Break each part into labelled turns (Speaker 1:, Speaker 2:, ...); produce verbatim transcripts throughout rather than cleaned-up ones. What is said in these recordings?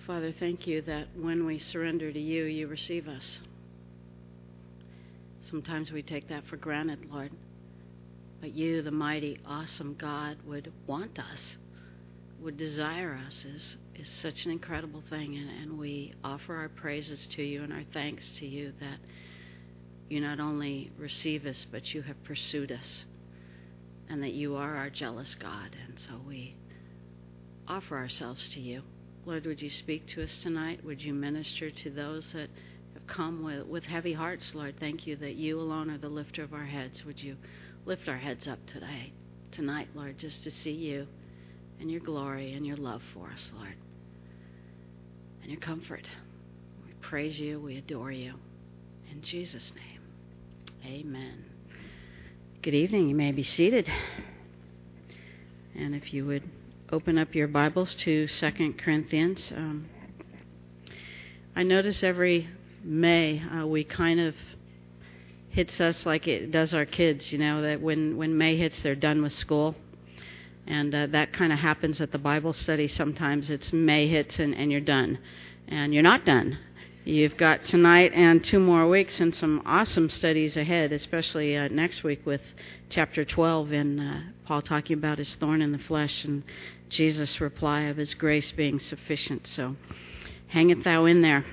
Speaker 1: Father, thank you that when we surrender to you, you receive us. Sometimes we take that for granted, Lord. But you, the mighty, awesome God, would want us, would desire us is, is such an incredible thing. And, and we offer our praises to you and our thanks to you that you not only receive us, but you have pursued us. And that you are our jealous God. And so we offer ourselves to you. Lord, would you speak to us tonight? Would you minister to those that have come with, with heavy hearts, Lord? Thank you that you alone are the lifter of our heads. Would you lift our heads up today, tonight, Lord, just to see you and your glory and your love for us, Lord, and your comfort. We praise you. We adore you. In Jesus' name, amen. Good evening. You may be seated. And if you would open up your Bibles to Second Corinthians. Um, I notice every May uh, we kind of hits us like it does our kids, you know, that when, when May hits, they're done with school. And uh, that kind of happens at the Bible study sometimes. It's May hits and, and you're done. And you're not done. You've got tonight and two more weeks and some awesome studies ahead, especially uh, next week with chapter twelve and uh, Paul talking about his thorn in the flesh and Jesus' reply of his grace being sufficient. So hang it thou in there.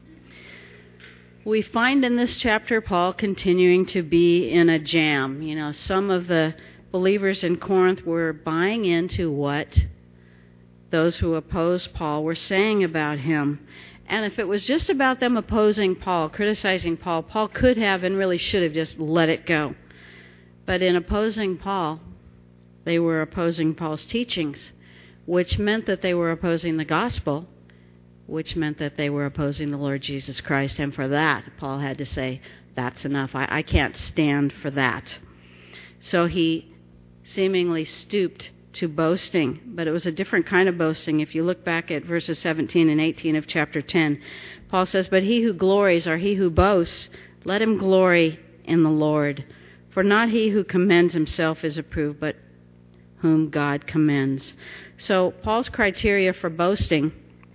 Speaker 1: We find in this chapter Paul continuing to be in a jam. You know, some of the believers in Corinth were buying into what those who opposed Paul were saying about him. And if it was just about them opposing Paul, criticizing Paul, Paul could have and really should have just let it go. But in opposing Paul, they were opposing Paul's teachings, which meant that they were opposing the gospel, which meant that they were opposing the Lord Jesus Christ. And for that, Paul had to say, that's enough. I, I can't stand for that. So he seemingly stooped to boasting, but it was a different kind of boasting. If you look back at verses seventeen and eighteen of chapter ten, Paul says, but he who glories or he who boasts, let him glory in the Lord. For not he who commends himself is approved, but whom God commends. So Paul's criteria for boasting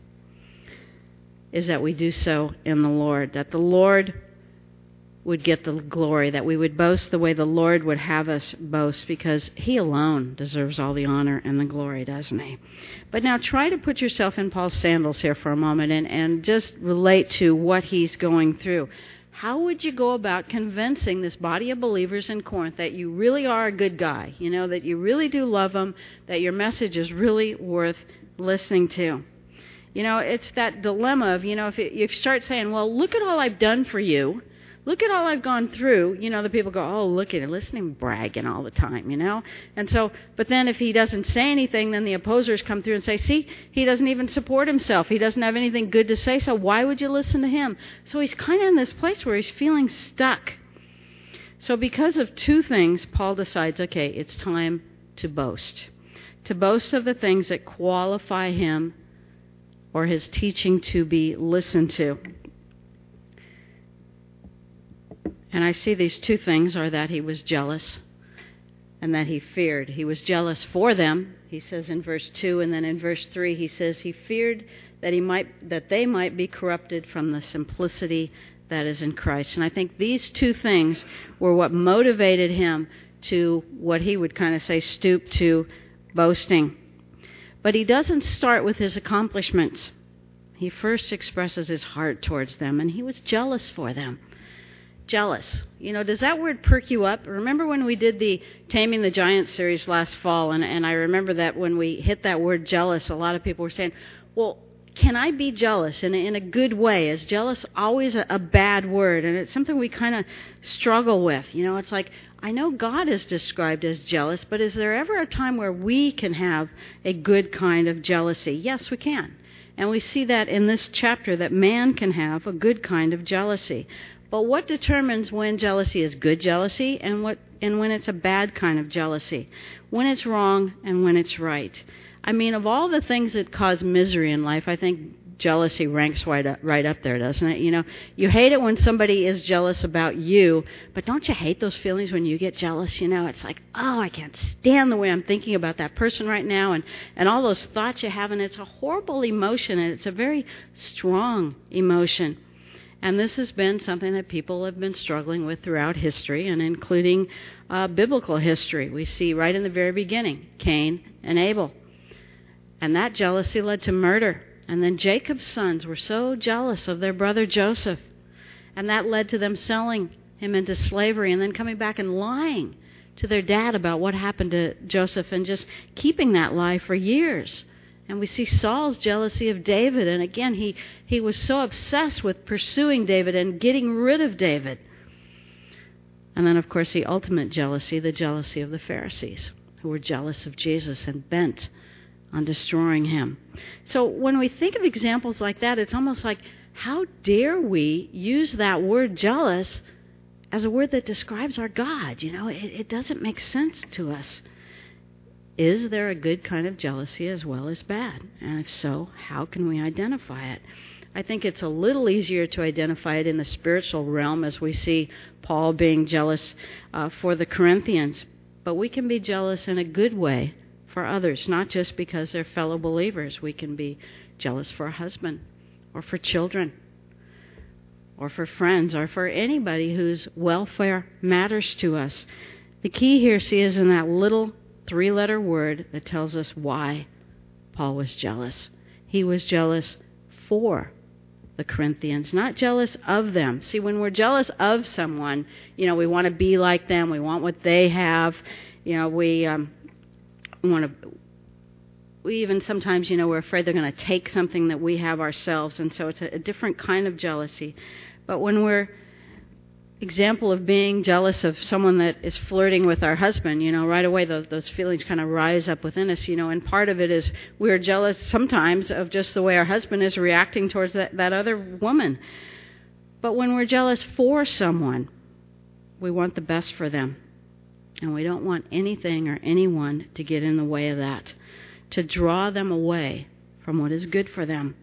Speaker 1: is that we do so in the Lord, that the Lord would get the glory, that we would boast the way the Lord would have us boast, because he alone deserves all the honor and the glory, doesn't he? But now try to put yourself in Paul's sandals here for a moment and, and just relate to what he's going through. How would you go about convincing this body of believers in Corinth that you really are a good guy, you know, that you really do love them, that your message is really worth listening to? You know, it's that dilemma of, you know, if, it, if you start saying, well, look at all I've done for you, look at all I've gone through, you know, the people go, oh, look at it, listen to him bragging all the time, you know. And so, but then if he doesn't say anything, then the opposers come through and say, see, he doesn't even support himself. He doesn't have anything good to say, so why would you listen to him? So he's kind of in this place where he's feeling stuck. So because of two things, Paul decides, okay, it's time to boast. To boast of the things that qualify him or his teaching to be listened to. And I see these two things are that he was jealous and that he feared. He was jealous for them, he says in verse two, and then in verse three he says he feared that he might that they might be corrupted from the simplicity that is in Christ. And I think these two things were what motivated him to what he would kind of say stoop to boasting. But he doesn't start with his accomplishments. He first expresses his heart towards them, and he was jealous for them. Jealous. You know, does that word perk you up? Remember when we did the Taming the Giant series last fall, and, and I remember that when we hit that word jealous, a lot of people were saying, well, can I be jealous in a, in a good way? Is jealous always a, a bad word? And it's something we kind of struggle with. You know, it's like, I know God is described as jealous, but is there ever a time where we can have a good kind of jealousy? Yes, we can. And we see that in this chapter, that man can have a good kind of jealousy. But what determines when jealousy is good jealousy and what and when it's a bad kind of jealousy? When it's wrong and when it's right? I mean, of all the things that cause misery in life, I think jealousy ranks right up, right up there, doesn't it? You know, you hate it when somebody is jealous about you, but don't you hate those feelings when you get jealous? You know, it's like, oh, I can't stand the way I'm thinking about that person right now, and, and all those thoughts you have, and it's a horrible emotion, and it's a very strong emotion. And this has been something that people have been struggling with throughout history, and including uh, biblical history. We see right in the very beginning, Cain and Abel. And that jealousy led to murder. And then Jacob's sons were so jealous of their brother Joseph. And that led to them selling him into slavery and then coming back and lying to their dad about what happened to Joseph and just keeping that lie for years. And we see Saul's jealousy of David. And again, he, he was so obsessed with pursuing David and getting rid of David. And then, of course, the ultimate jealousy, the jealousy of the Pharisees, who were jealous of Jesus and bent on destroying him. So when we think of examples like that, it's almost like, how dare we use that word jealous as a word that describes our God? You know, it, it doesn't make sense to us. Is there a good kind of jealousy as well as bad? And if so, how can we identify it? I think it's a little easier to identify it in the spiritual realm, as we see Paul being jealous uh, for the Corinthians. But we can be jealous in a good way for others, not just because they're fellow believers. We can be jealous for a husband or for children or for friends or for anybody whose welfare matters to us. The key here, see, is in that little three-letter word that tells us why Paul was jealous. He was jealous for the Corinthians, not jealous of them. See, when we're jealous of someone, you know, we want to be like them. We want what they have. You know, we um, want to. We even sometimes, you know, we're afraid they're going to take something that we have ourselves, and so it's a, a different kind of jealousy. But when we're example of being jealous of someone that is flirting with our husband, you know, right away those those feelings kind of rise up within us, you know, and part of it is we're jealous sometimes of just the way our husband is reacting towards that, that other woman. But when we're jealous for someone, we want the best for them. And we don't want anything or anyone to get in the way of that, to draw them away from what is good for them.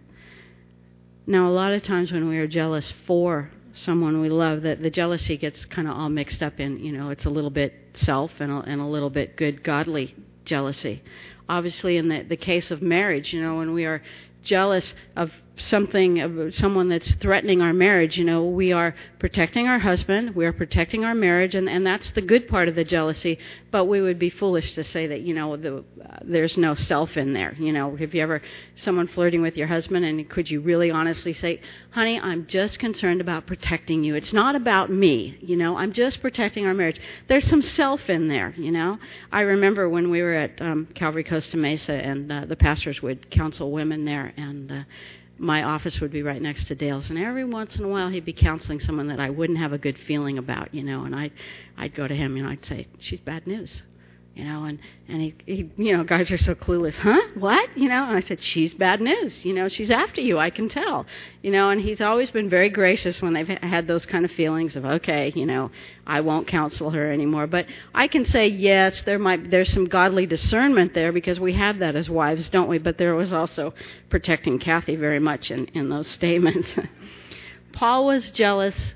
Speaker 1: Now, a lot of times when we are jealous for someone we love, that the jealousy gets kind of all mixed up in, you know, it's a little bit self and a, and a little bit good, godly jealousy. Obviously, in the, the case of marriage, you know, when we are jealous of something, of someone that's threatening our marriage, you know, we are protecting our husband, we are protecting our marriage, and, and that's the good part of the jealousy. But we would be foolish to say that, you know, the, uh, there's no self in there. You know, have you ever, someone flirting with your husband, and could you really honestly say, honey, I'm just concerned about protecting you. It's not about me, you know, I'm just protecting our marriage. There's some self in there, you know. I remember when we were at um, Calvary Costa Mesa, and uh, the pastors would counsel women there, and uh, my office would be right next to Dale's, and every once in a while he'd be counseling someone that I wouldn't have a good feeling about, you know, and I'd, I'd go to him, and I'd say, she's bad news, you know, and, and he, he, you know, guys are so clueless, huh, what, you know, and I said, she's bad news, you know, she's after you, I can tell, you know, and he's always been very gracious when they've had those kind of feelings of, okay, you know, I won't counsel her anymore, but I can say, yes, there might, there's some godly discernment there, because we have that as wives, don't we, but there was also protecting Kathy very much in, in those statements. Paul was jealous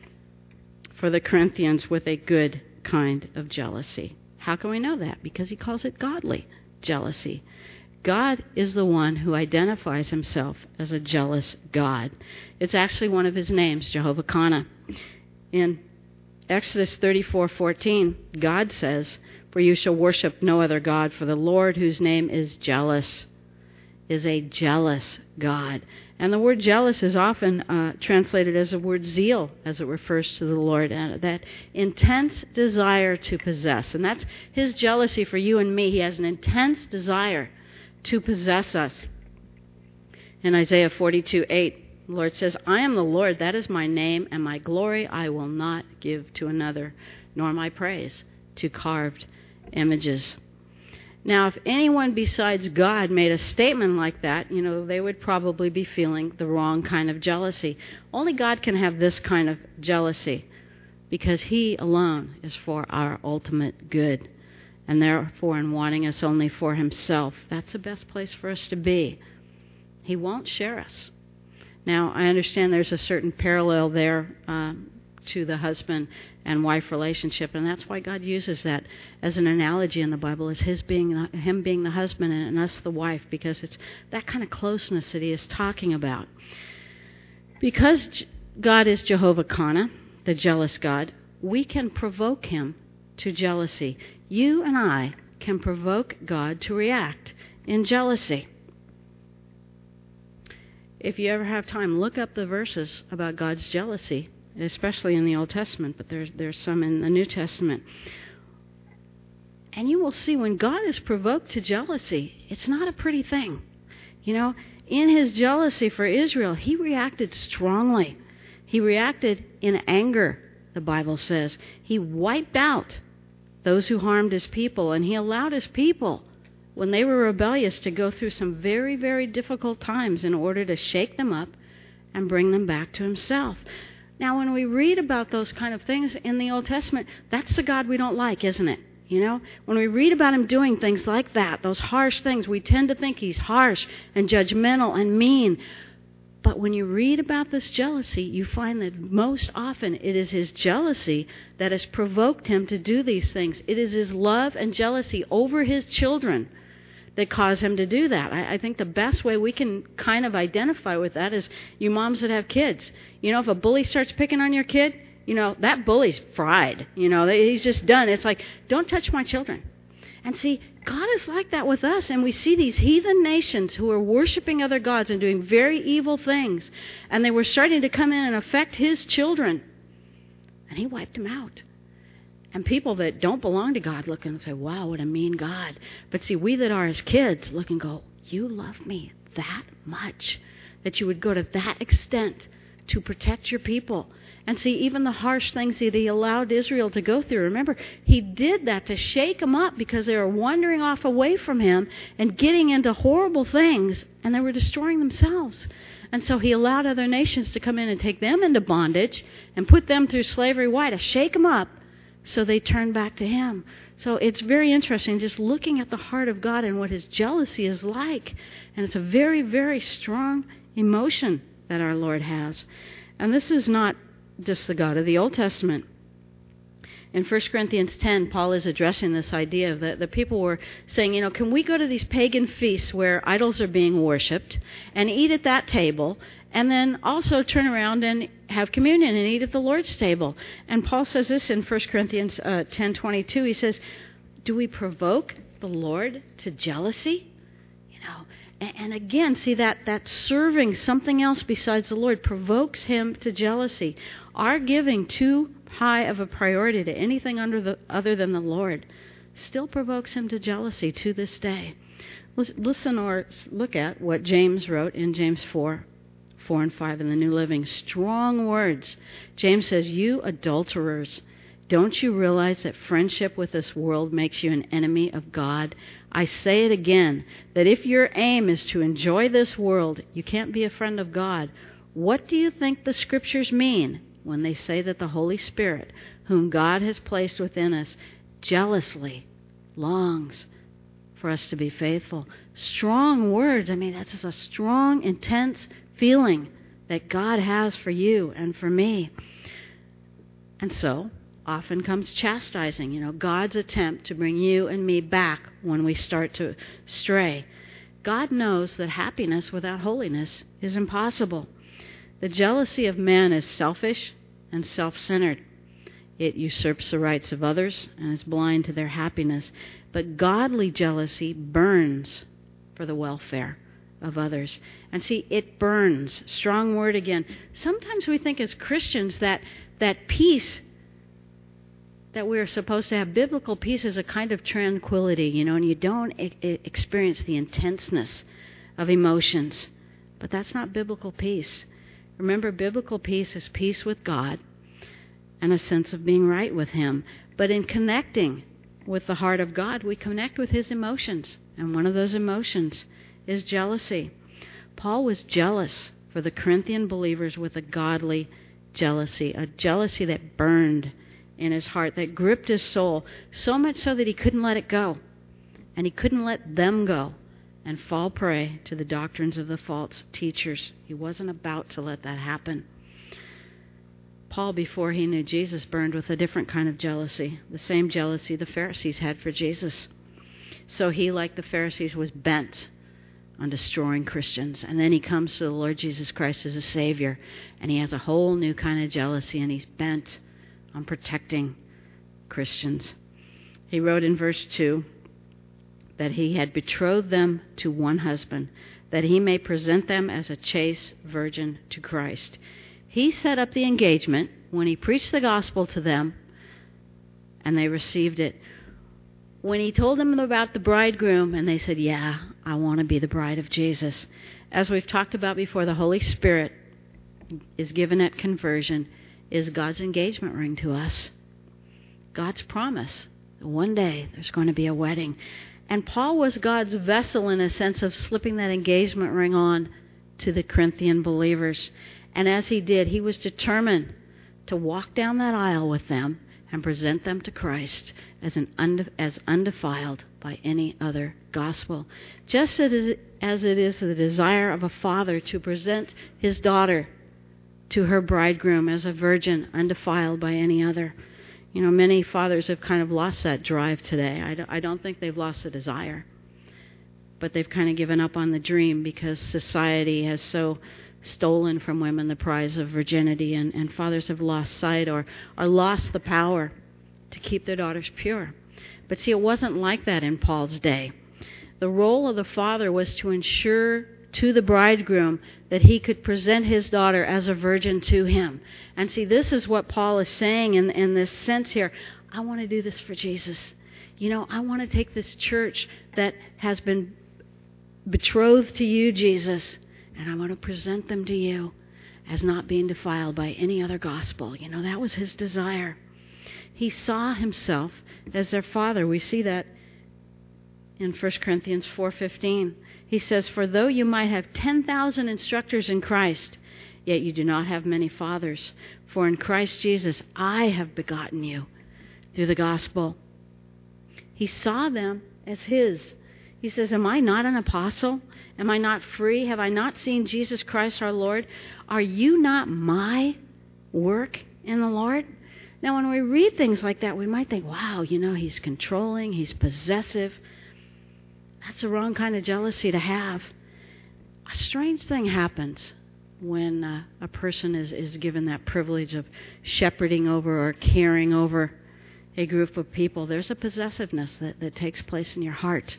Speaker 1: for the Corinthians with a good kind of jealousy. How can we know that? Because he calls it godly jealousy. God is the one who identifies himself as a jealous God. It's actually one of his names, Jehovah-Kana. In Exodus thirty-four fourteen, God says, "For you shall worship no other God, for the Lord, whose name is jealous, is a jealous God." And the word jealous is often uh, translated as the word zeal, as it refers to the Lord, and that intense desire to possess. And that's his jealousy for you and me. He has an intense desire to possess us. In Isaiah forty-two eight, the Lord says, "I am the Lord, that is my name, and my glory I will not give to another, nor my praise to carved images." Now, if anyone besides God made a statement like that, you know, they would probably be feeling the wrong kind of jealousy. Only God can have this kind of jealousy, because he alone is for our ultimate good. And therefore, in wanting us only for himself, that's the best place for us to be. He won't share us. Now, I understand there's a certain parallel there um, to the husband and wife relationship, and that's why God uses that as an analogy in the Bible, as his being the, him being the husband and us the wife, because it's that kind of closeness that he is talking about. Because God is Jehovah Kana, the jealous God, we can provoke him to jealousy. You and I can provoke God to react in jealousy. If you ever have time, look up the verses about God's jealousy, especially in the Old Testament, but there's there's some in the New Testament. And you will see when God is provoked to jealousy, it's not a pretty thing. You know, in his jealousy for Israel, he reacted strongly. He reacted in anger, the Bible says. He wiped out those who harmed his people, and he allowed his people, when they were rebellious, to go through some very, very difficult times in order to shake them up and bring them back to himself. Now, when we read about those kind of things in the Old Testament, that's the God we don't like, isn't it? You know, when we read about him doing things like that, those harsh things, we tend to think he's harsh and judgmental and mean. But when you read about this jealousy, you find that most often it is his jealousy that has provoked him to do these things. It is his love and jealousy over his children that cause him to do that. I, I think the best way we can kind of identify with that is you moms that have kids. You know, if a bully starts picking on your kid, you know, that bully's fried. You know, he's just done. It's like, don't touch my children. And see, God is like that with us. And we see these heathen nations who are worshiping other gods and doing very evil things. And they were starting to come in and affect his children. And he wiped them out. And people that don't belong to God look and say, wow, what a mean God. But see, we that are his kids look and go, you love me that much, that you would go to that extent to protect your people. And see, even the harsh things that he allowed Israel to go through. Remember, he did that to shake them up because they were wandering off away from him and getting into horrible things, and they were destroying themselves. And so he allowed other nations to come in and take them into bondage and put them through slavery. Why? To shake them up so they turned back to him. So it's very interesting just looking at the heart of God and what his jealousy is like. And it's a very, very strong emotion that our Lord has. And this is not just the God of the Old Testament. In First Corinthians ten, Paul is addressing this idea of that the people were saying, you know, can we go to these pagan feasts where idols are being worshipped and eat at that table, and then also turn around and have communion and eat at the Lord's table? And Paul says this in First Corinthians uh, ten twenty-two. He says, do we provoke the Lord to jealousy? You know, and, and again, see that, that serving something else besides the Lord provokes him to jealousy. Our giving too high of a priority to anything under the, other than the Lord still provokes him to jealousy to this day. Listen or look at what James wrote in James four, four and five in the New Living. Strong words. James says, you adulterers, don't you realize that friendship with this world makes you an enemy of God? I say it again, that if your aim is to enjoy this world, you can't be a friend of God. What do you think the Scriptures mean when they say that the Holy Spirit, whom God has placed within us, jealously longs for us to be faithful? Strong words. I mean, that's just a strong, intense feeling that God has for you and for me. And so, often comes chastising, you know, God's attempt to bring you and me back when we start to stray. God knows that happiness without holiness is impossible. The jealousy of man is selfish and self-centered. It usurps the rights of others and is blind to their happiness. But godly jealousy burns for the welfare of others. And see, it burns. Strong word again. Sometimes we think as Christians that that peace that we're supposed to have, biblical peace, is a kind of tranquility, you know, and you don't e- experience the intenseness of emotions. But that's not biblical peace. Remember, biblical peace is peace with God and a sense of being right with him. But in connecting with the heart of God, we connect with his emotions. And one of those emotions is jealousy. Paul was jealous for the Corinthian believers with a godly jealousy, a jealousy that burned in his heart, that gripped his soul, so much so that he couldn't let it go. And he couldn't let them go and fall prey to the doctrines of the false teachers. He wasn't about to let that happen. Paul, before he knew Jesus, burned with a different kind of jealousy, the same jealousy the Pharisees had for Jesus. So he, like the Pharisees, was bent on destroying Christians. And then he comes to the Lord Jesus Christ as a Savior, and he has a whole new kind of jealousy, and he's bent on protecting Christians. He wrote in verse two that he had betrothed them to one husband, that he may present them as a chaste virgin to Christ. He set up the engagement when he preached the gospel to them, and they received it. When he told them about the bridegroom, and they said, yeah, I want to be the bride of Jesus. As we've talked about before, the Holy Spirit is given at conversion, is God's engagement ring to us. God's promise that one day there's going to be a wedding. And Paul was God's vessel in a sense of slipping that engagement ring on to the Corinthian believers. And as he did, he was determined to walk down that aisle with them and present them to Christ as an unde- as undefiled by any other gospel. Just as it is the desire of a father to present his daughter to her bridegroom as a virgin, undefiled by any other. You know, many fathers have kind of lost that drive today. I don't, I don't think they've lost the desire, but they've kind of given up on the dream because society has so stolen from women the prize of virginity, and, and fathers have lost sight or, or lost the power to keep their daughters pure. But see, it wasn't like that in Paul's day. The role of the father was to ensure to the bridegroom that he could present his daughter as a virgin to him. And see, this is what Paul is saying in, in this sense here. I want to do this for Jesus. You know, I want to take this church that has been betrothed to you, Jesus, and I want to present them to you as not being defiled by any other gospel. You know, that was his desire. He saw himself as their father. We see that in First Corinthians four fifteen. He says, for though you might have ten thousand instructors in Christ, yet you do not have many fathers. For in Christ Jesus I have begotten you through the gospel. He saw them as his. He says, am I not an apostle? Am I not free? Have I not seen Jesus Christ our Lord? Are you not my work in the Lord? Now, when we read things like that, we might think, wow, you know, he's controlling, he's possessive. That's the wrong kind of jealousy to have. A strange thing happens when uh, a person is, is given that privilege of shepherding over or caring over a group of people. There's a possessiveness that, that takes place in your heart.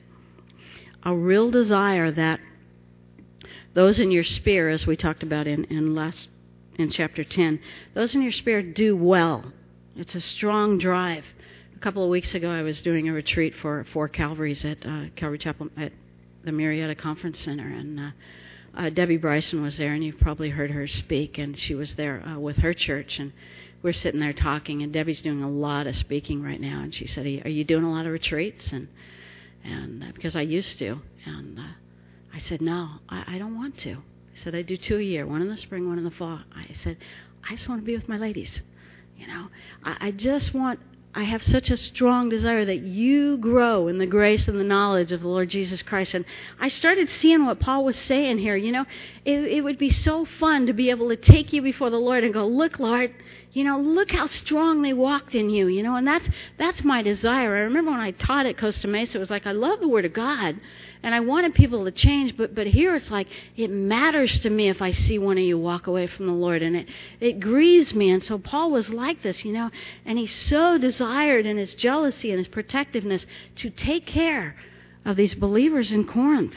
Speaker 1: A real desire that those in your sphere, as we talked about in, in last in chapter ten, those in your sphere do well. It's a strong drive. A couple of weeks ago, I was doing a retreat for four Calvaries at uh, Calvary Chapel at the Marietta Conference Center, and uh, uh, Debbie Bryson was there, and you've probably heard her speak, and she was there uh, with her church, and we're sitting there talking, and Debbie's doing a lot of speaking right now, and she said, are you doing a lot of retreats? And and uh, because I used to, and uh, I said, no, I, I don't want to. I said, I do two a year, one in the spring, one in the fall. I said, I just want to be with my ladies. You know, I, I just want, I have such a strong desire that you grow in the grace and the knowledge of the Lord Jesus Christ. And I started seeing what Paul was saying here. You know, it, it would be so fun to be able to take you before the Lord and go, look, Lord, you know, look how strong they walked in you, you know, and that's that's my desire. I remember when I taught at Costa Mesa, it was like, I love the Word of God, and I wanted people to change, but but here it's like, it matters to me if I see one of you walk away from the Lord, and it, it grieves me. And so Paul was like this, you know, and he so desired in his jealousy and his protectiveness to take care of these believers in Corinth.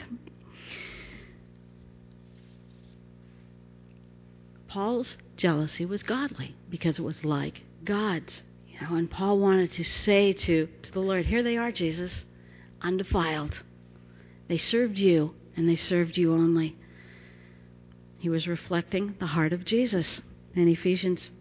Speaker 1: Paul's jealousy was godly because it was like God's. You know, and Paul wanted to say to, to the Lord, here they are, Jesus, undefiled. They served you, and they served you only. He was reflecting the heart of Jesus. In Ephesians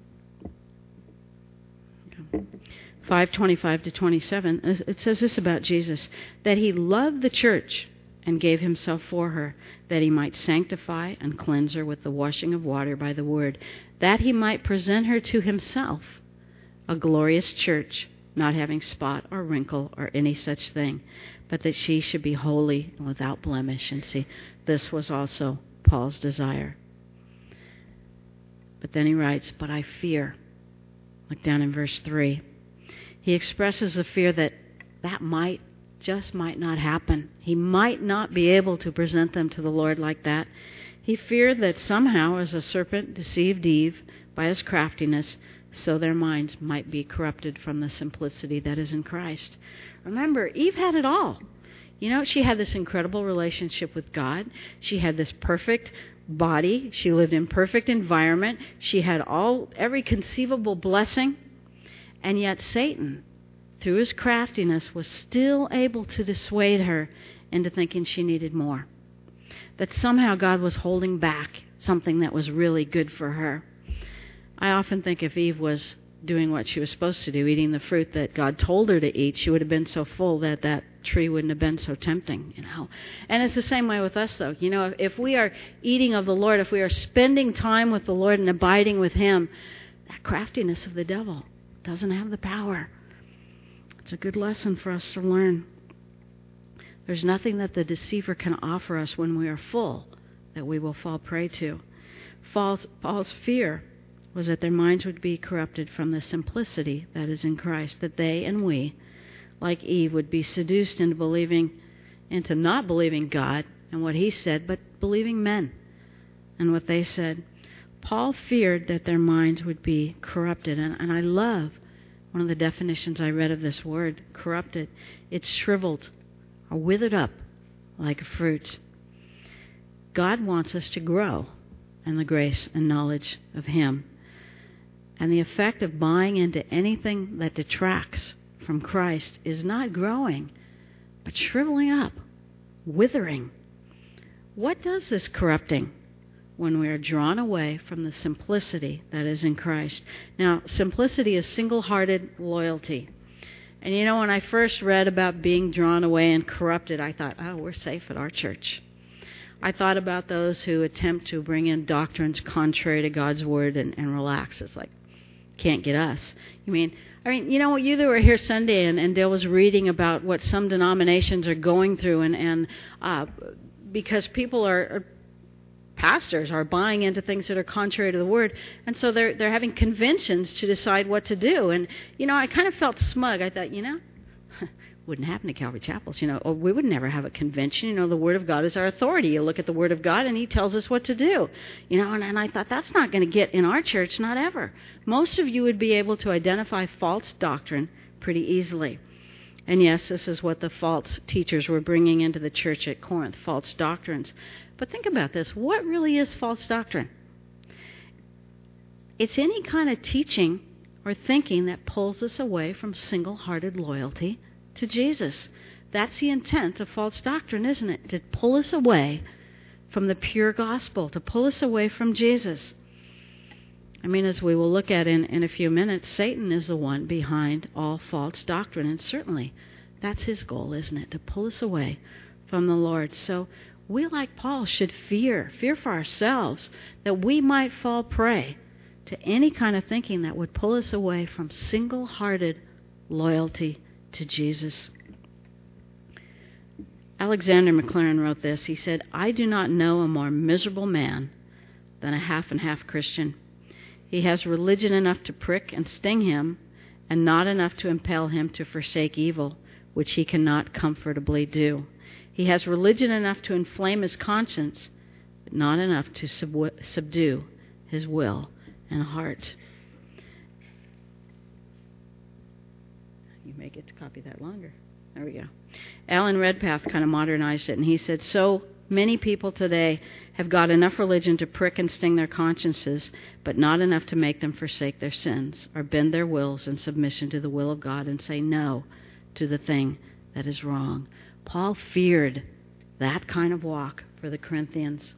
Speaker 1: five twenty-five to twenty-seven, it says this about Jesus, that he loved the church and gave himself for her, that he might sanctify and cleanse her with the washing of water by the word, that he might present her to himself, a glorious church, not having spot or wrinkle or any such thing, but that she should be holy and without blemish. And see, this was also Paul's desire. But then he writes, but I fear. Look down in verse three. He expresses a fear that that might, just might not happen. He might not be able to present them to the Lord like that. He feared that somehow, as a serpent deceived Eve by his craftiness, so their minds might be corrupted from the simplicity that is in Christ. Remember, Eve had it all. You know, she had this incredible relationship with God. She had this perfect body. She lived in perfect environment. She had all every conceivable blessing. And yet Satan, through his craftiness, was still able to dissuade her into thinking she needed more. That somehow God was holding back something that was really good for her. I often think if Eve was doing what she was supposed to do, eating the fruit that God told her to eat, she would have been so full that that tree wouldn't have been so tempting, you know. And it's the same way with us, though. You know, if, if we are eating of the Lord, if we are spending time with the Lord and abiding with Him, that craftiness of the devil doesn't have the power. It's a good lesson for us to learn. There's nothing that the deceiver can offer us when we are full that we will fall prey to. Paul's, Paul's fear was that their minds would be corrupted from the simplicity that is in Christ, that they and we, like Eve, would be seduced into believing, into not believing God and what He said, but believing men and what they said. Paul feared that their minds would be corrupted, and, and I love one of the definitions I read of this word, corrupted. It's shriveled or withered up like a fruit. God wants us to grow in the grace and knowledge of Him. And the effect of buying into anything that detracts from Christ is not growing, but shriveling up, withering. What does this corrupting when we are drawn away from the simplicity that is in Christ? Now, simplicity is single-hearted loyalty. And you know, when I first read about being drawn away and corrupted, I thought, oh, we're safe at our church. I thought about those who attempt to bring in doctrines contrary to God's Word and, and relax. It's like, can't get us. You mean, I mean, you know, you that were here Sunday and, and Dale was reading about what some denominations are going through, and, and uh, because people are, are, pastors are buying into things that are contrary to the Word, and so they're they're having conventions to decide what to do. And, you know, I kind of felt smug. I thought, you know, wouldn't happen to Calvary Chapels. You know, or we would never have a convention. You know, the Word of God is our authority. You look at the Word of God and He tells us what to do. You know, and, and I thought that's not going to get in our church, not ever. Most of you would be able to identify false doctrine pretty easily. And yes, this is what the false teachers were bringing into the church at Corinth, false doctrines. But think about this. What really is false doctrine? It's any kind of teaching or thinking that pulls us away from single-hearted loyalty to Jesus. That's the intent of false doctrine, isn't it? To pull us away from the pure gospel, to pull us away from Jesus. I mean, as we will look at in, in a few minutes, Satan is the one behind all false doctrine, and certainly that's his goal, isn't it? To pull us away from the Lord. So we, like Paul, should fear, fear for ourselves, that we might fall prey to any kind of thinking that would pull us away from single-hearted loyalty to Jesus. Alexander Maclaren wrote this. He said, I do not know a more miserable man than a half and half Christian. He has religion enough to prick and sting him, and not enough to impel him to forsake evil, which he cannot comfortably do. He has religion enough to inflame his conscience, but not enough to sub- subdue his will and heart. You may get to copy that longer. There we go. Alan Redpath kind of modernized it, and he said, so many people today have got enough religion to prick and sting their consciences, but not enough to make them forsake their sins or bend their wills in submission to the will of God and say no to the thing that is wrong. Paul feared that kind of walk for the Corinthians.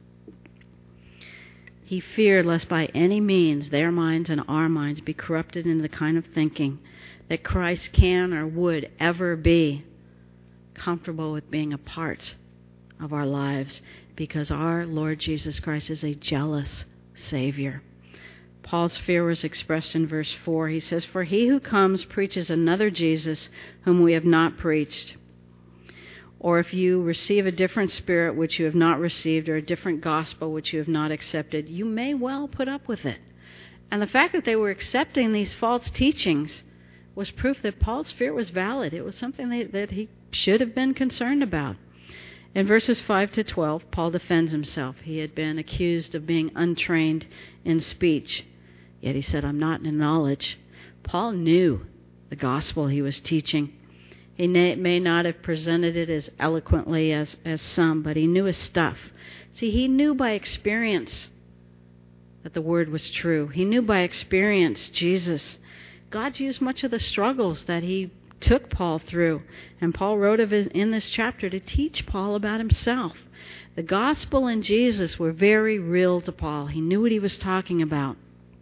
Speaker 1: He feared lest by any means their minds and our minds be corrupted into the kind of thinking that Christ can or would ever be comfortable with being a part of our lives, because our Lord Jesus Christ is a jealous Savior. Paul's fear was expressed in verse four. He says, "For he who comes preaches another Jesus whom we have not preached. Or if you receive a different spirit which you have not received, or a different gospel which you have not accepted, you may well put up with it." And the fact that they were accepting these false teachings was proof that Paul's fear was valid. It was something that, that he should have been concerned about. In verses five to twelve, Paul defends himself. He had been accused of being untrained in speech. Yet he said, "I'm not in knowledge." Paul knew the gospel he was teaching. He may not have presented it as eloquently as, as some, but he knew his stuff. See, he knew by experience that the word was true. He knew by experience Jesus. God used much of the struggles that he took Paul through. And Paul wrote of it in this chapter to teach Paul about himself. The gospel and Jesus were very real to Paul. He knew what he was talking about.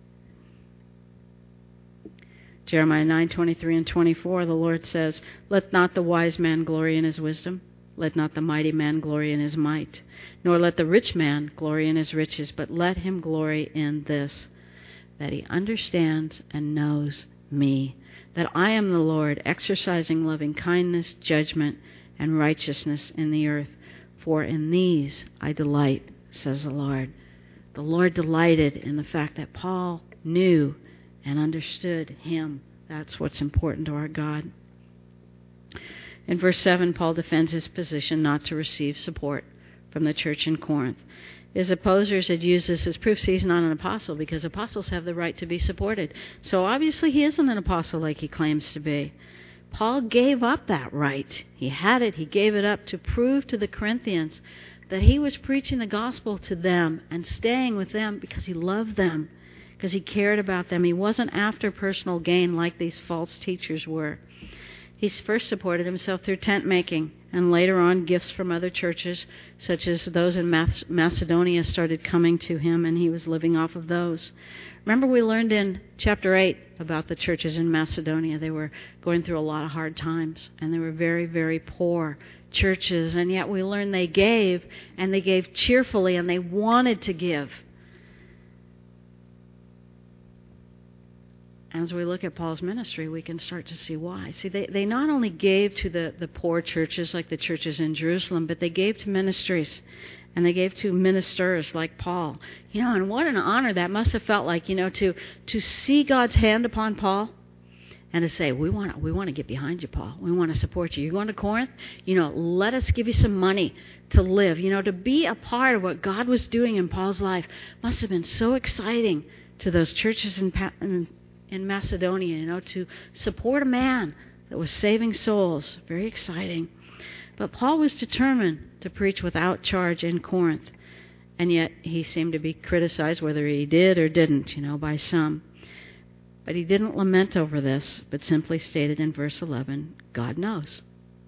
Speaker 1: Jeremiah nine twenty-three and twenty-four, the Lord says, "Let not the wise man glory in his wisdom. Let not the mighty man glory in his might. Nor let the rich man glory in his riches. But let him glory in this, that he understands and knows me, that I am the Lord, exercising loving kindness, judgment, and righteousness in the earth. For in these I delight, says the Lord." The Lord delighted in the fact that Paul knew and understood him. That's what's important to our God. In verse seven, Paul defends his position not to receive support from the church in Corinth. His opposers had used this as proof he's not an apostle, because apostles have the right to be supported. So obviously he isn't an apostle like he claims to be. Paul gave up that right. He had it. He gave it up to prove to the Corinthians that he was preaching the gospel to them and staying with them because he loved them, because he cared about them. He wasn't after personal gain like these false teachers were. He first supported himself through tent making, and later on gifts from other churches, such as those in Macedonia, started coming to him, and he was living off of those. Remember, we learned in chapter eight about the churches in Macedonia. They were going through a lot of hard times, and they were very, very poor churches, and yet we learned they gave, and they gave cheerfully, and they wanted to give. As we look at Paul's ministry, we can start to see why. See, they, they not only gave to the, the poor churches like the churches in Jerusalem, but they gave to ministries, and they gave to ministers like Paul. You know, and what an honor that must have felt like, you know, to to see God's hand upon Paul and to say, we want to, we want to get behind you, Paul. We want to support you. You're going to Corinth? You know, let us give you some money to live. You know, to be a part of what God was doing in Paul's life must have been so exciting to those churches in in in Macedonia, you know, to support a man that was saving souls. Very exciting. But Paul was determined to preach without charge in Corinth, and yet he seemed to be criticized, whether he did or didn't, you know, by some. But he didn't lament over this, but simply stated in verse eleven, God knows.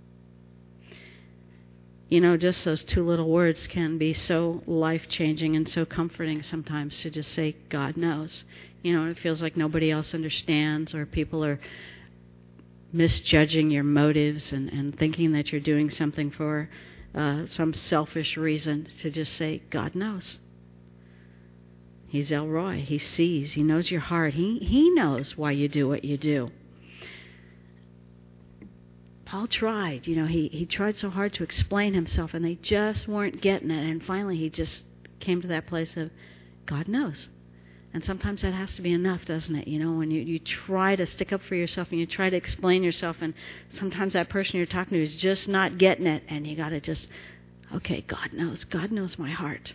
Speaker 1: You know, just those two little words can be so life-changing and so comforting sometimes, to just say, God knows. You know, it feels like nobody else understands, or people are misjudging your motives and, and thinking that you're doing something for uh, some selfish reason. To just say, God knows. He's El Roi. He sees. He knows your heart. He, he knows why you do what you do. Paul tried, you know, he, he tried so hard to explain himself, and they just weren't getting it. And finally he just came to that place of, God knows. And sometimes that has to be enough, doesn't it? You know, when you, you try to stick up for yourself and you try to explain yourself, and sometimes that person you're talking to is just not getting it, and you got to just, okay, God knows. God knows my heart.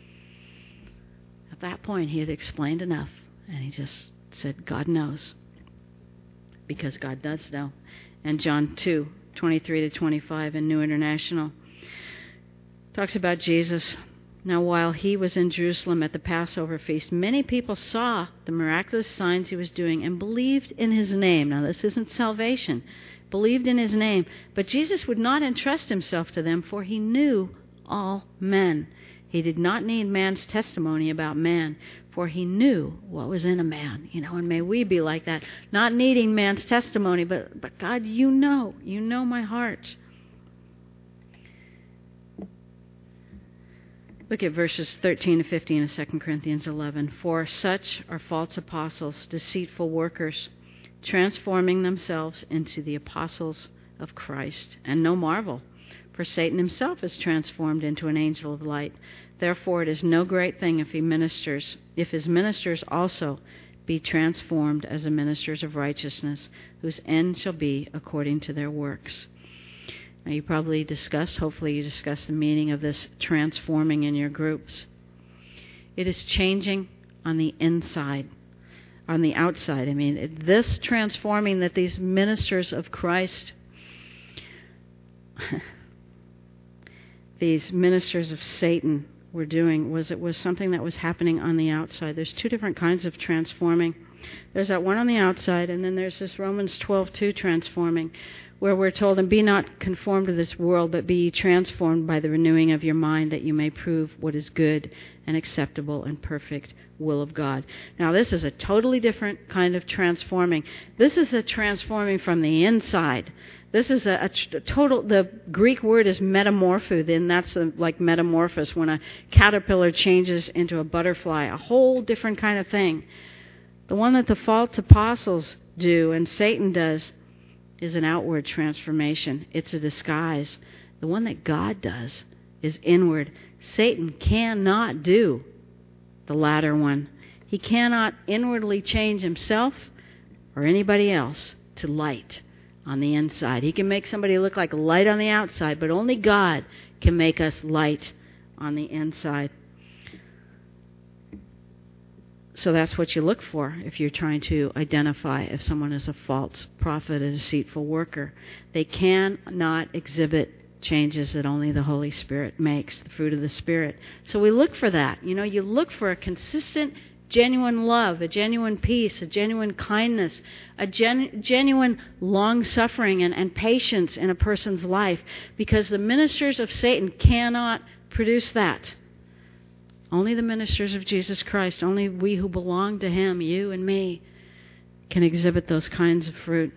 Speaker 1: At that point, he had explained enough, and he just said, God knows. Because God does know. And John two, twenty-three to twenty-five in New International talks about Jesus. Now, while he was in Jerusalem at the Passover feast, many people saw the miraculous signs he was doing and believed in his name. Now, this isn't salvation. Believed in his name. But Jesus would not entrust himself to them, for he knew all men. He did not need man's testimony about man, for he knew what was in a man. You know, and may we be like that, not needing man's testimony, but, but God, you know, you know my heart. Look at verses thirteen to fifteen of Second Corinthians eleven. For such are false apostles, deceitful workers, transforming themselves into the apostles of Christ. And no marvel, for Satan himself is transformed into an angel of light. Therefore it is no great thing if he ministers, if his ministers also be transformed as the ministers of righteousness, whose end shall be according to their works. Now you probably discussed, hopefully you discussed the meaning of this transforming in your groups. It is changing on the inside, on the outside. I mean, this transforming that these ministers of Christ, these ministers of Satan were doing, was it was something that was happening on the outside. There's two different kinds of transforming. There's that one on the outside, and then there's this Romans twelve two transforming, where we're told, and be not conformed to this world, but be ye transformed by the renewing of your mind, that you may prove what is good and acceptable and perfect will of God. Now, this is a totally different kind of transforming. This is a transforming from the inside. This is a, a, a total, the Greek word is metamorpho, and that's a, like metamorphosis, when a caterpillar changes into a butterfly, a whole different kind of thing. The one that the false apostles do and Satan does is an outward transformation. It's a disguise. The one that God does is inward. Satan cannot do the latter one. He cannot inwardly change himself or anybody else to light on the inside. He can make somebody look like light on the outside, but only God can make us light on the inside. So that's what you look for if you're trying to identify if someone is a false prophet, a deceitful worker. They cannot exhibit changes that only the Holy Spirit makes, the fruit of the Spirit. So we look for that. You know, you look for a consistent, genuine love, a genuine peace, a genuine kindness, a gen- genuine long-suffering and, and patience in a person's life, because the ministers of Satan cannot produce that. Only the ministers of Jesus Christ, only we who belong to Him, you and me, can exhibit those kinds of fruit.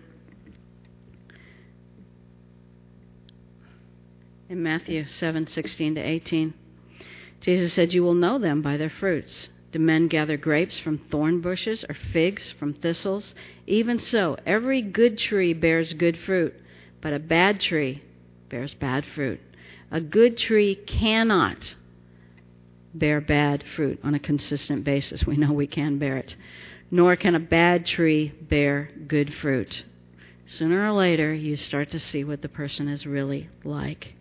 Speaker 1: In Matthew seven sixteen to eighteen, Jesus said, you will know them by their fruits. Do men gather grapes from thorn bushes or figs from thistles? Even so, every good tree bears good fruit, but a bad tree bears bad fruit. A good tree cannot bear bad fruit on a consistent basis. We know we can bear it. Nor can a bad tree bear good fruit. Sooner or later, you start to see what the person is really like.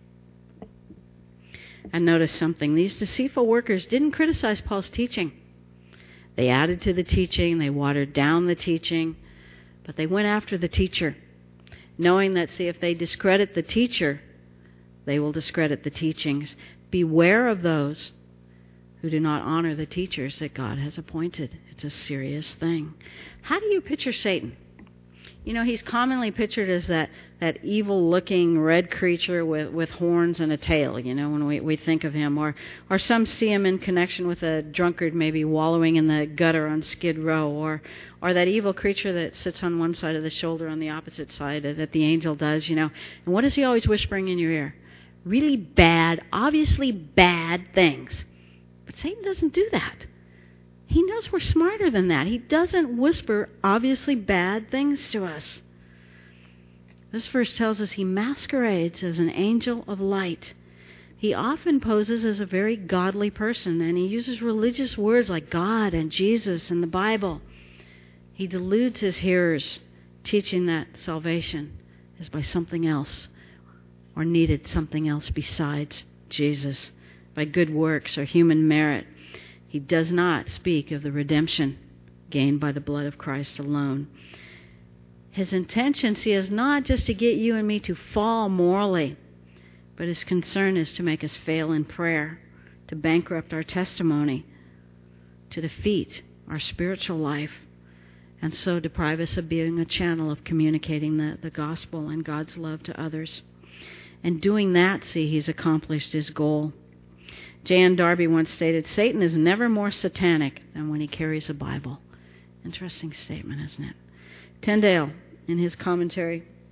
Speaker 1: And notice something. These deceitful workers didn't criticize Paul's teaching. They added to the teaching. They watered down the teaching. But they went after the teacher, knowing that, see, if they discredit the teacher, they will discredit the teachings. Beware of those who do not honor the teachers that God has appointed. It's a serious thing. How do you picture Satan? You know, he's commonly pictured as that, that evil-looking red creature with, with horns and a tail, you know, when we, we think of him. Or, or some see him in connection with a drunkard maybe wallowing in the gutter on Skid Row. Or, or that evil creature that sits on one side of the shoulder on the opposite side that the angel does, you know. And what is he always whispering in your ear? Really bad, obviously bad things. But Satan doesn't do that. He knows we're smarter than that. He doesn't whisper obviously bad things to us. This verse tells us he masquerades as an angel of light. He often poses as a very godly person, and he uses religious words like God and Jesus and the Bible. He deludes his hearers, teaching that salvation is by something else, or needed something else besides Jesus, by good works or human merit. He does not speak of the redemption gained by the blood of Christ alone. His intention, see, is not just to get you and me to fall morally, but his concern is to make us fail in prayer, to bankrupt our testimony, to defeat our spiritual life, and so deprive us of being a channel of communicating the, the gospel and God's love to others. And doing that, see, he's accomplished his goal. J N Darby once stated, Satan is never more satanic than when he carries a Bible. Interesting statement, isn't it? Tyndale, in his commentary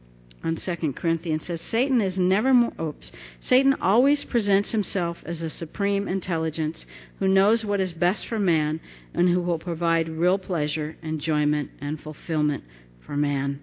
Speaker 1: on Second Corinthians says, Satan is never more, oops, Satan always presents himself as a supreme intelligence who knows what is best for man and who will provide real pleasure, enjoyment, and fulfillment for man.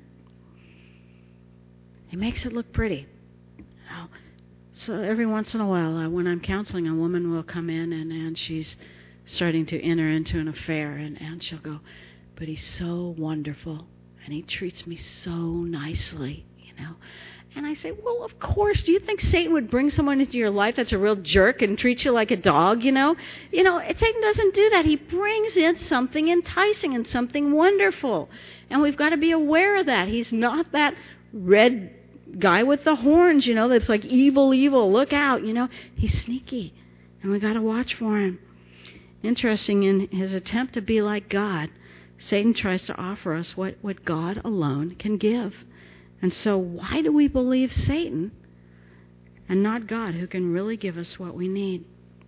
Speaker 1: He makes it look pretty. You know? So every once in a while, uh, when I'm counseling, a woman will come in and, and she's starting to enter into an affair, and, and she'll go, but he's so wonderful, and he treats me so nicely, you know. And I say, well, of course. Do you think Satan would bring someone into your life that's a real jerk and treat you like a dog, you know? You know, Satan doesn't do that. He brings in something enticing and something wonderful. And we've got to be aware of that. He's not that red guy with the horns, you know, that's like evil, evil. Look out, you know. He's sneaky, and we've got to watch for him. Interesting, in his attempt to be like God, Satan tries to offer us what, what God alone can give. And so why do we believe Satan and not God, who can really give us what we need?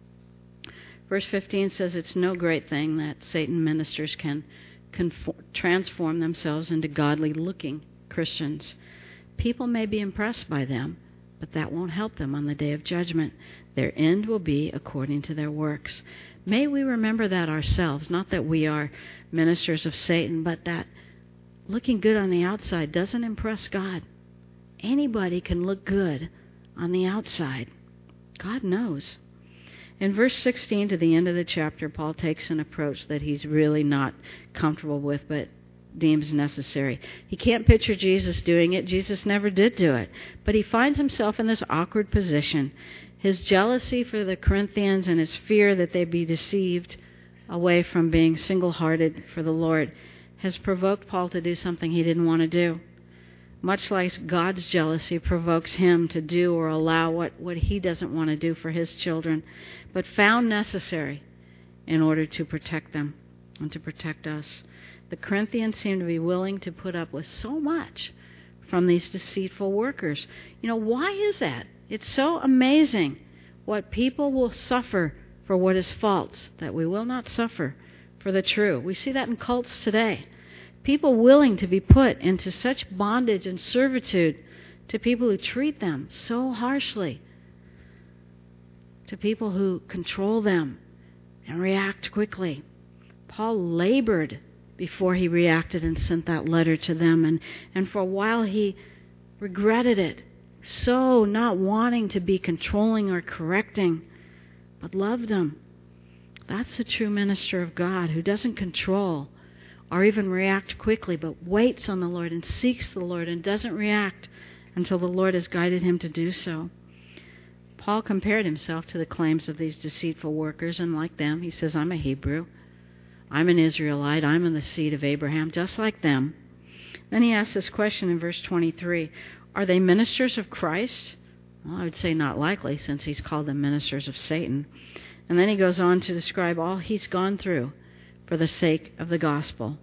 Speaker 1: Verse fifteen says it's no great thing that Satan ministers can conform, transform themselves into godly-looking Christians. People may be impressed by them, but that won't help them on the day of judgment. Their end will be according to their works. May we remember that ourselves, not that we are ministers of Satan, but that looking good on the outside doesn't impress God. Anybody can look good on the outside. God knows. In verse sixteen to the end of the chapter, Paul takes an approach that he's really not comfortable with, but deems necessary. He can't picture Jesus doing it. Jesus never did do it. But he finds himself in this awkward position. His jealousy for the Corinthians and his fear that they be deceived away from being single-hearted for the Lord has provoked Paul to do something he didn't want to do. Much like God's jealousy provokes him to do or allow what, what he doesn't want to do for his children, but found necessary in order to protect them and to protect us. The Corinthians seem to be willing to put up with so much from these deceitful workers. You know, why is that? It's so amazing what people will suffer for what is false, that we will not suffer for the true. We see that in cults today. People willing to be put into such bondage and servitude to people who treat them so harshly, to people who control them and react quickly. Paul labored before he reacted and sent that letter to them, and, and for a while he regretted it, so not wanting to be controlling or correcting, but loved them. That's the true minister of God, who doesn't control or even react quickly, but waits on the Lord and seeks the Lord and doesn't react until the Lord has guided him to do so. Paul compared himself to the claims of these deceitful workers, and like them, he says, I'm a Hebrew. I'm an Israelite. I'm in the seed of Abraham, just like them. Then he asks this question in verse twenty-three. Are they ministers of Christ? Well, I would say not likely, since he's called them ministers of Satan. And then he goes on to describe all he's gone through for the sake of the gospel.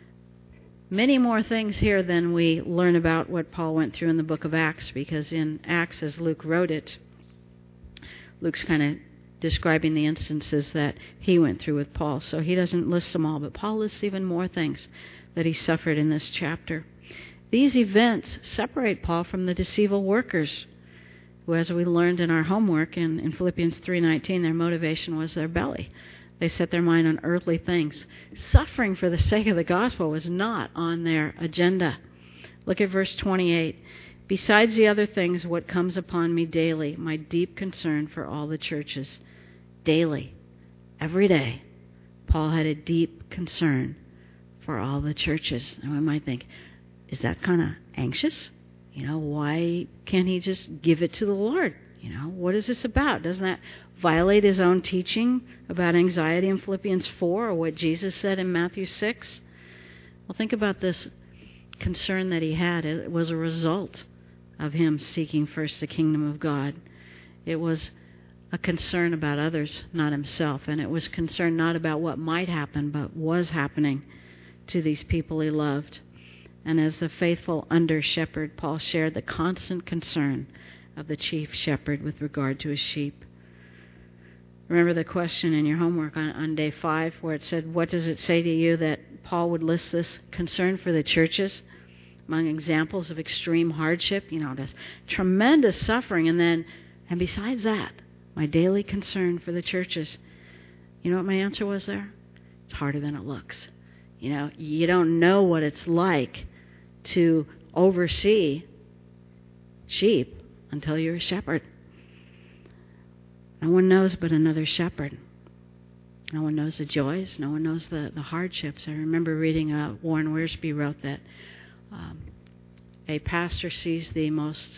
Speaker 1: Many more things here than we learn about what Paul went through in the book of Acts, because in Acts, as Luke wrote it, Luke's kind of describing the instances that he went through with Paul. So he doesn't list them all, but Paul lists even more things that he suffered in this chapter. These events separate Paul from the deceitful workers, who, as we learned in our homework in, in Philippians three nineteen, their motivation was their belly. They set their mind on earthly things. Suffering for the sake of the gospel was not on their agenda. Look at verse twenty-eight. Besides the other things, what comes upon me daily, my deep concern for all the churches. Daily, every day, Paul had a deep concern for all the churches. And we might think, is that kind of anxious? You know, why can't he just give it to the Lord? You know, what is this about? Doesn't that violate his own teaching about anxiety in Philippians four, or what Jesus said in Matthew six? Well, think about this concern that he had. It was a result of him seeking first the kingdom of God. It was a concern about others, not himself. And it was concern not about what might happen, but was happening to these people he loved. And as the faithful under-shepherd, Paul shared the constant concern of the chief shepherd with regard to his sheep. Remember the question in your homework on, on day five, where it said, what does it say to you that Paul would list this concern for the churches? among examples of extreme hardship, you know, this tremendous suffering. And then, and besides that, my daily concern for the churches. You know what my answer was there? It's harder than it looks. You know, you don't know what it's like to oversee sheep until you're a shepherd. No one knows but another shepherd. No one knows the joys. No one knows the, the hardships. I remember reading, uh, Warren Wiersbe wrote that um, a pastor sees the most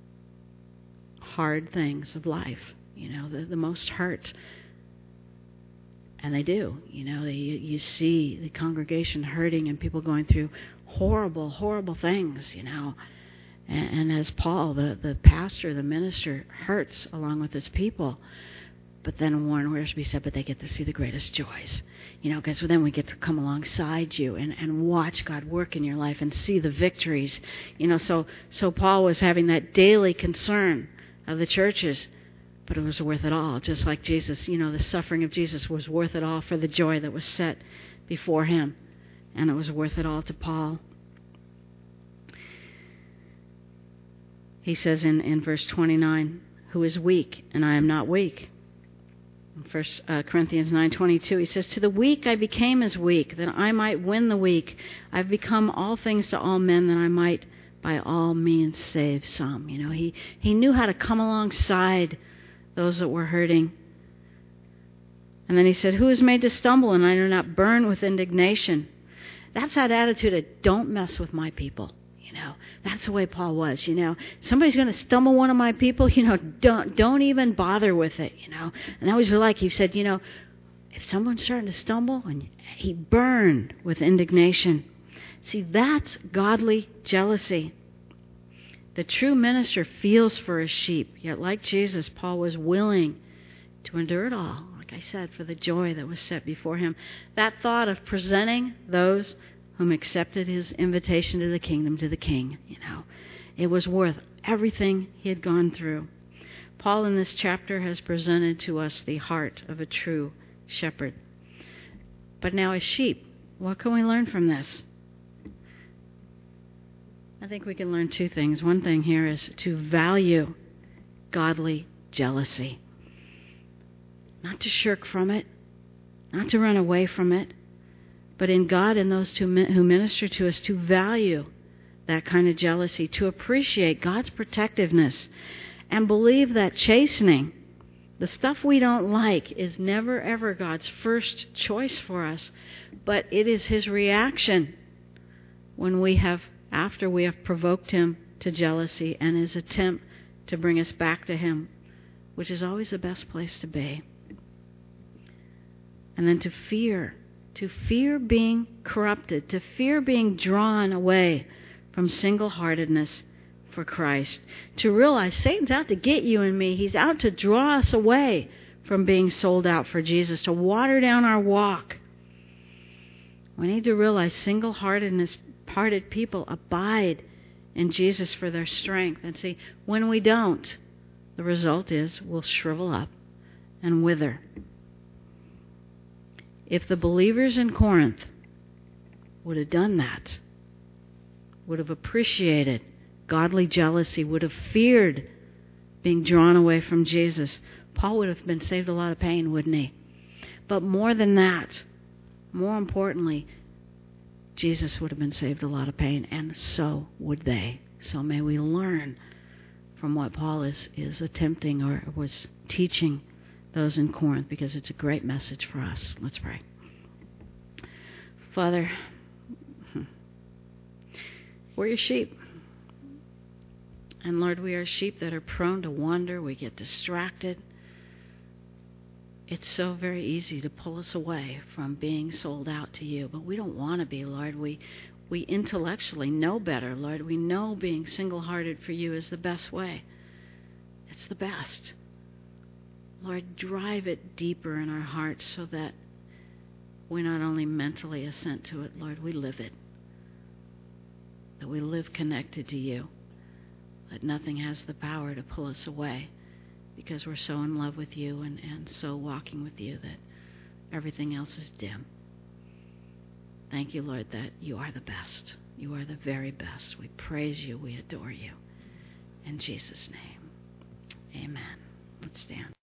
Speaker 1: hard things of life, you know, the, the most hurt. And they do. You know, they, you, you see the congregation hurting and people going through horrible, horrible things, you know. And, and as Paul, the, the pastor, the minister, hurts along with his people. But then Warren Wiersbe said, but they get to see the greatest joys. You know, because then we get to come alongside you and, and watch God work in your life and see the victories. You know, so, so Paul was having that daily concern of the churches. But it was worth it all. Just like Jesus, you know, the suffering of Jesus was worth it all for the joy that was set before him. And it was worth it all to Paul. He says in, in verse twenty-nine, who is weak, and I am not weak. In First uh, Corinthians nine twenty-two, he says, to the weak I became as weak, that I might win the weak. I've become all things to all men, that I might by all means save some. You know, he, he knew how to come alongside those that were hurting. And then he said, who is made to stumble, and I do not burn with indignation? That's that attitude of don't mess with my people. You know, that's the way Paul was. You know, somebody's going to stumble one of my people, you know, don't don't even bother with it, you know. And that was like he said, you know, if someone's starting to stumble, and he burned with indignation. See, that's godly jealousy. The true minister feels for his sheep, yet like Jesus, Paul was willing to endure it all, like I said, for the joy that was set before him. That thought of presenting those whom accepted his invitation to the kingdom to the king, you know, it was worth everything he had gone through. Paul in this chapter has presented to us the heart of a true shepherd. But now as sheep, what can we learn from this? I think we can learn two things. One thing here is to value godly jealousy. Not to shirk from it, not to run away from it, but in God and those who minister to us, to value that kind of jealousy, to appreciate God's protectiveness, and believe that chastening, the stuff we don't like, is never ever God's first choice for us, but it is his reaction when we have, after we have provoked him to jealousy, and his attempt to bring us back to him, which is always the best place to be. And then to fear, to fear being corrupted, to fear being drawn away from single-heartedness for Christ, to realize Satan's out to get you and me. He's out to draw us away from being sold out for Jesus, to water down our walk. We need to realize single-heartedness, parted people abide in Jesus for their strength. And see, when we don't, the result is we'll shrivel up and wither. If the believers in Corinth would have done that, would have appreciated godly jealousy, would have feared being drawn away from Jesus, Paul would have been saved a lot of pain, wouldn't he? But more than that, more importantly, Jesus would have been saved a lot of pain, and so would they. So may we learn from what Paul is, is attempting or was teaching those in Corinth, because it's a great message for us. Let's pray. Father, we're your sheep. And Lord, we are sheep that are prone to wander. We get distracted. It's so very easy to pull us away from being sold out to you, but we don't want to be, Lord. We we intellectually know better, Lord. We know being single-hearted for you is the best way. It's the best. Lord, drive it deeper in our hearts so that we not only mentally assent to it, Lord, we live it. That we live connected to you. That nothing has the power to pull us away, because we're so in love with you and, and so walking with you that everything else is dim. Thank you, Lord, that you are the best. You are the very best. We praise you. We adore you. In Jesus' name, amen. Let's stand.